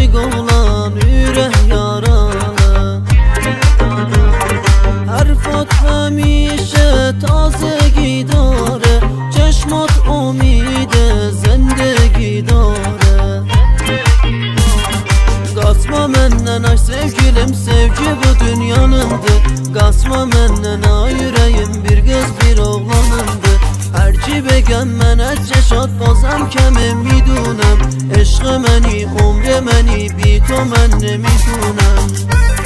عاشق olan ürək yaralı. حرفات همیشه تازگی داره، چشمات امید زندگی داره. Qaçma məndən ay sevgilim, sevgi bu dünyanındır. Qaçma məndən ay ürəyim, bir qız bir oğlanındır. هر کی بگم من از چشات بازم کمه میدونم، عشق منی عمر منی بی تو من نمیدونم.